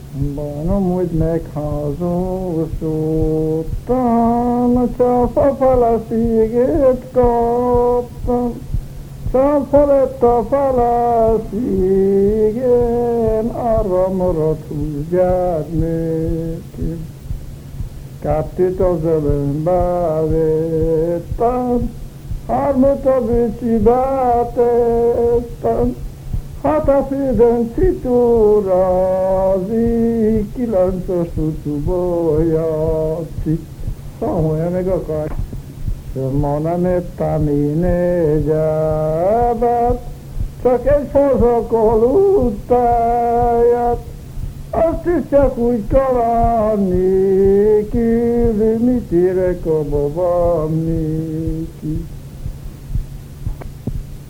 Bajnom úgy megházasodtam, csak a feleségét kaptam, csak felett a feleségén, arra maradt 20 gyermekem. Kettőt az ölömbe vettem, hármat a bőcibe tettem, hát a fődön citúrázik, 9-as tucúból játszik. Szóval meg akar. Ma nem ettem én egyebet, csak egy hozakoló tejet, azt is csak úgy kalannék, mit érek a babám néki.